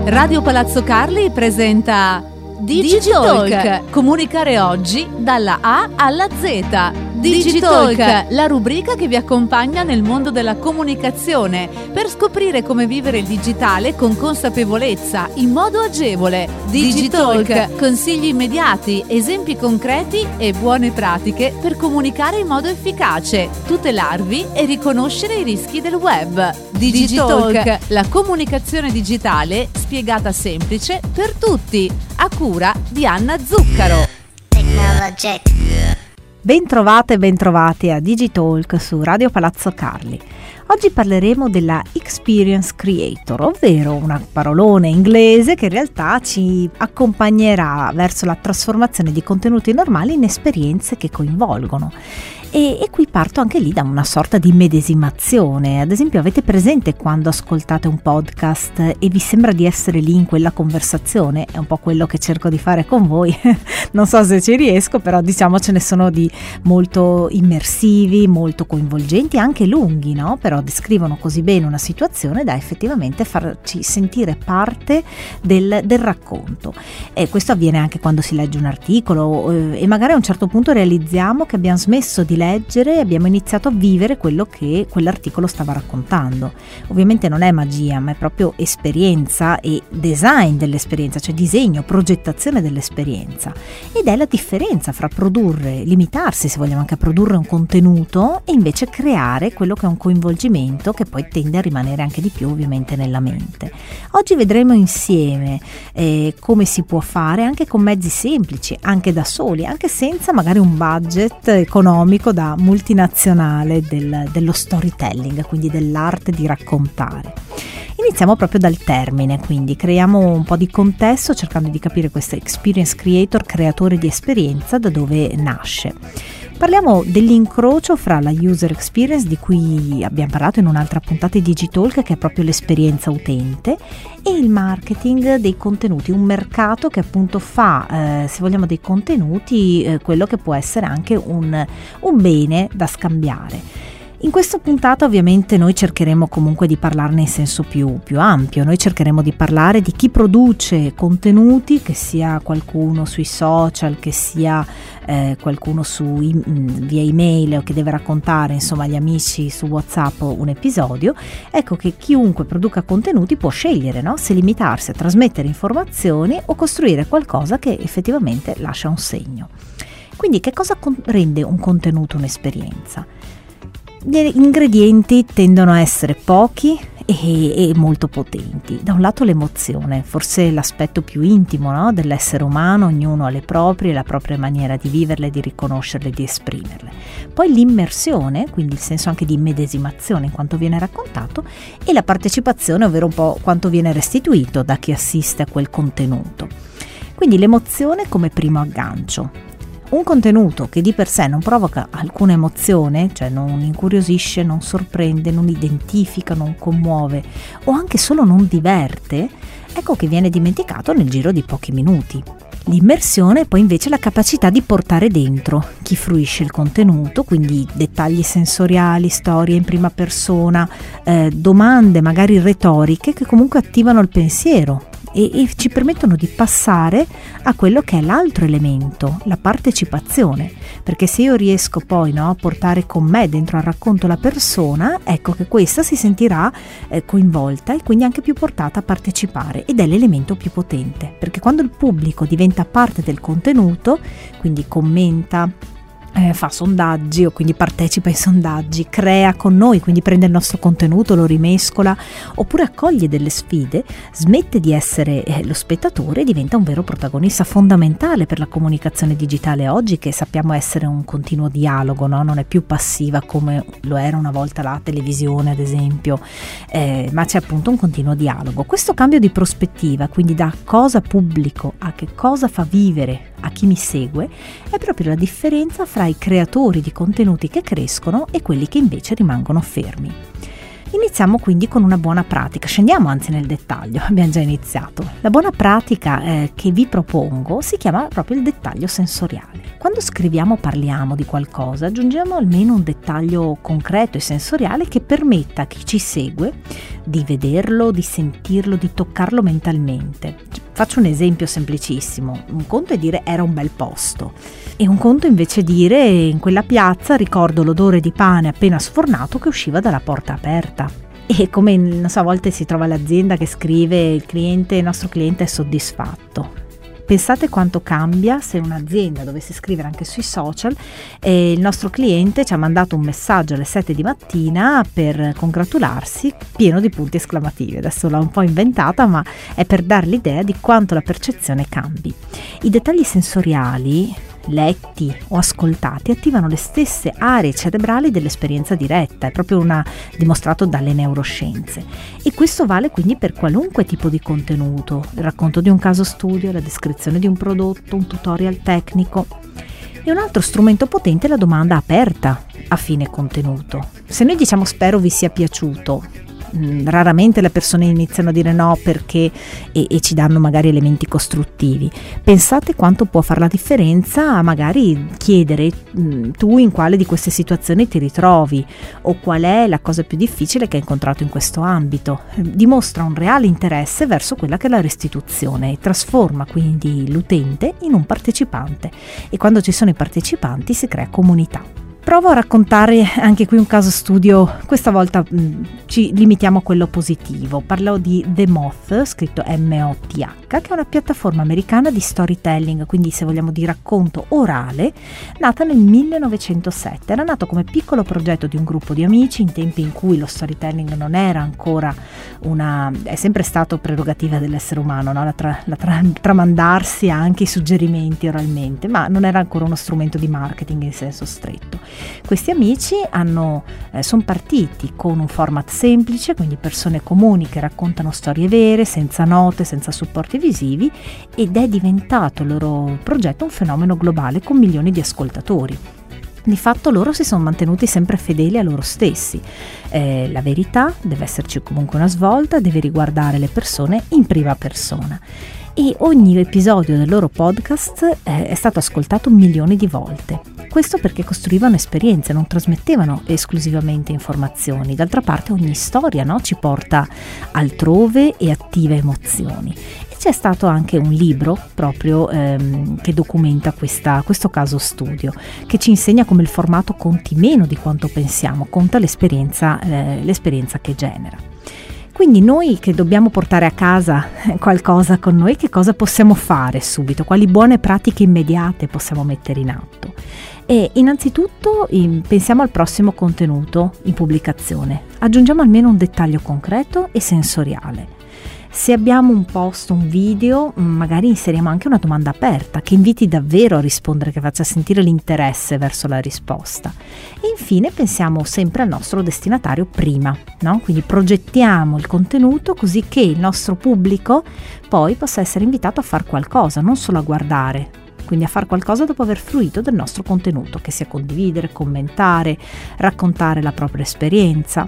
Radio Palazzo Carli presenta Digitalk, comunicare oggi dalla A alla Z. Digitalk, la rubrica che vi accompagna nel mondo della comunicazione per scoprire come vivere il digitale con consapevolezza, in modo agevole. Digitalk, consigli immediati, esempi concreti e buone pratiche per comunicare in modo efficace, tutelarvi e riconoscere i rischi del web. Digitalk, la comunicazione digitale spiegata semplice per tutti, a cura di Anna Zuccaro. Bentrovate e bentrovati a Digitalk su Radio Palazzo Carli. Oggi parleremo della Experience Creator, ovvero una parolone inglese che in realtà ci accompagnerà verso la trasformazione di contenuti normali in esperienze che coinvolgono. E qui parto anche lì da una sorta di medesimazione. Ad esempio, avete presente quando ascoltate un podcast e vi sembra di essere lì in quella conversazione? È un po' quello che cerco di fare con voi. Non so se ci riesco, però diciamo ce ne sono di molto immersivi, molto coinvolgenti, anche lunghi, no? Però descrivono così bene una situazione da effettivamente farci sentire parte del racconto. E questo avviene anche quando si legge un articolo e magari a un certo punto realizziamo che abbiamo smesso di leggere e abbiamo iniziato a vivere quello che quell'articolo stava raccontando. Ovviamente non è magia, ma è proprio esperienza e design dell'esperienza, cioè disegno, progettazione dell'esperienza. Ed è la differenza fra produrre, limitarsi se vogliamo anche a produrre un contenuto e invece creare quello che è un coinvolgimento che poi tende a rimanere anche di più ovviamente nella mente. Oggi vedremo insieme come si può fare anche con mezzi semplici, anche da soli, anche senza magari un budget economico da multinazionale dello storytelling, quindi dell'arte di raccontare. Iniziamo proprio dal termine, quindi creiamo un po' di contesto cercando di capire questa Experience Creator, creatore di esperienza, da dove nasce. Parliamo dell'incrocio fra la user experience, di cui abbiamo parlato in un'altra puntata di Digitalk, che è proprio l'esperienza utente, e il marketing dei contenuti, un mercato che appunto fa, se vogliamo, dei contenuti quello che può essere anche un bene da scambiare. In questa puntata ovviamente noi cercheremo comunque di parlarne in senso più ampio. Noi cercheremo di parlare di chi produce contenuti, che sia qualcuno sui social, che sia qualcuno via email o che deve raccontare insomma agli amici su WhatsApp un episodio. Ecco che chiunque produca contenuti può scegliere, no? Se limitarsi a trasmettere informazioni o costruire qualcosa che effettivamente lascia un segno. Quindi che cosa rende un contenuto un'esperienza? Gli ingredienti tendono a essere pochi e molto potenti. Da un lato l'emozione, forse l'aspetto più intimo, no? Dell'essere umano, ognuno ha le proprie, la propria maniera di viverle, di riconoscerle, di esprimerle. Poi l'immersione, quindi il senso anche di medesimazione in quanto viene raccontato, e la partecipazione, ovvero un po' quanto viene restituito da chi assiste a quel contenuto. Quindi l'emozione come primo aggancio. Un contenuto che di per sé non provoca alcuna emozione, cioè non incuriosisce, non sorprende, non identifica, non commuove o anche solo non diverte, ecco che viene dimenticato nel giro di pochi minuti. L'immersione è poi invece la capacità di portare dentro chi fruisce il contenuto, quindi dettagli sensoriali, storie in prima persona, domande magari retoriche che comunque attivano il pensiero e ci permettono di passare a quello che è l'altro elemento, la partecipazione, perché se io riesco poi a portare con me dentro al racconto la persona, ecco che questa si sentirà coinvolta e quindi anche più portata a partecipare, ed è l'elemento più potente, perché quando il pubblico diventa parte del contenuto, quindi commenta, fa sondaggi o quindi partecipa ai sondaggi, crea con noi, quindi prende il nostro contenuto, lo rimescola oppure accoglie delle sfide, smette di essere lo spettatore e diventa un vero protagonista fondamentale per la comunicazione digitale oggi, che sappiamo essere un continuo dialogo, no? Non è più passiva come lo era una volta la televisione ad esempio, ma c'è appunto un continuo dialogo. Questo cambio di prospettiva, quindi da cosa pubblico a che cosa fa vivere a chi mi segue, è proprio la differenza fra i creatori di contenuti che crescono e quelli che invece rimangono fermi. Iniziamo quindi con una buona pratica, scendiamo anzi nel dettaglio, abbiamo già iniziato. La buona pratica che vi propongo si chiama proprio il dettaglio sensoriale. Quando scriviamo o parliamo di qualcosa, aggiungiamo almeno un dettaglio concreto e sensoriale che permetta a chi ci segue di vederlo, di sentirlo, di toccarlo mentalmente. Faccio un esempio semplicissimo: un conto è dire era un bel posto, e un conto invece dire in quella piazza ricordo l'odore di pane appena sfornato che usciva dalla porta aperta. E come non so, a volte si trova l'azienda che scrive il nostro cliente è soddisfatto. Pensate quanto cambia se un'azienda dovesse scrivere anche sui social il nostro cliente ci ha mandato un messaggio alle 7 di mattina per congratularsi, pieno di punti esclamativi. Adesso l'ho un po' inventata, ma è per dar l'idea di quanto la percezione cambi. I dettagli sensoriali letti o ascoltati attivano le stesse aree cerebrali dell'esperienza diretta, è proprio dimostrato dalle neuroscienze, e questo vale quindi per qualunque tipo di contenuto: il racconto di un caso studio, la descrizione di un prodotto, un tutorial tecnico. E un altro strumento potente è la domanda aperta a fine contenuto. Se noi diciamo spero vi sia piaciuto, raramente le persone iniziano a dire no perché e ci danno magari elementi costruttivi. Pensate quanto può fare la differenza a magari chiedere tu in quale di queste situazioni ti ritrovi, o qual è la cosa più difficile che hai incontrato in questo ambito. Dimostra un reale interesse verso quella che è la restituzione e trasforma quindi l'utente in un partecipante, e quando ci sono i partecipanti si crea comunità. Provo a raccontare anche qui un caso studio, questa volta ci limitiamo a quello positivo. Parlo di The Moth, scritto M-O-T-H, che è una piattaforma americana di storytelling, quindi se vogliamo di racconto orale, nata nel 1907. Era nato come piccolo progetto di un gruppo di amici in tempi in cui lo storytelling non era ancora è sempre stato prerogativa dell'essere umano, no? Tramandarsi anche i suggerimenti oralmente, ma non era ancora uno strumento di marketing in senso stretto. Questi amici sono partiti con un format semplice, quindi persone comuni che raccontano storie vere, senza note, senza supporti visivi, ed è diventato il loro progetto un fenomeno globale con milioni di ascoltatori. Di fatto loro si sono mantenuti sempre fedeli a loro stessi. La verità deve esserci comunque una svolta, deve riguardare le persone in prima persona. E ogni episodio del loro podcast è stato ascoltato milioni di volte. Questo perché costruivano esperienze, non trasmettevano esclusivamente informazioni. D'altra parte ogni storia, no, ci porta altrove e attiva emozioni. E c'è stato anche un libro proprio che documenta questo caso studio, che ci insegna come il formato conti meno di quanto pensiamo, conta l'esperienza che genera. Quindi noi che dobbiamo portare a casa qualcosa con noi, che cosa possiamo fare subito? Quali buone pratiche immediate possiamo mettere in atto? E innanzitutto pensiamo al prossimo contenuto in pubblicazione. Aggiungiamo almeno un dettaglio concreto e sensoriale. Se abbiamo un post, un video, magari inseriamo anche una domanda aperta che inviti davvero a rispondere, che faccia sentire l'interesse verso la risposta. E infine pensiamo sempre al nostro destinatario prima, no? Quindi progettiamo il contenuto così che il nostro pubblico poi possa essere invitato a fare qualcosa, non solo a guardare. Quindi a fare qualcosa dopo aver fruito del nostro contenuto, che sia condividere, commentare, raccontare la propria esperienza.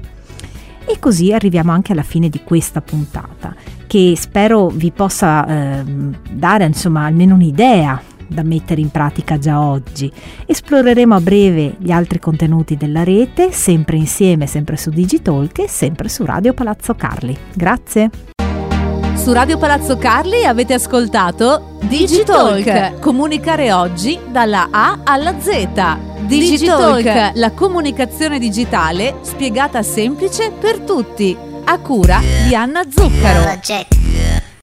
E così arriviamo anche alla fine di questa puntata, che spero vi possa dare almeno un'idea da mettere in pratica già oggi. Esploreremo a breve gli altri contenuti della rete, sempre insieme, sempre su Digitalk e sempre su Radio Palazzo Carli. Grazie! Su Radio Palazzo Carli avete ascoltato Digitalk, comunicare oggi dalla A alla Z. Digitalk, la comunicazione digitale spiegata semplice per tutti, a cura di Anna Zuccaro.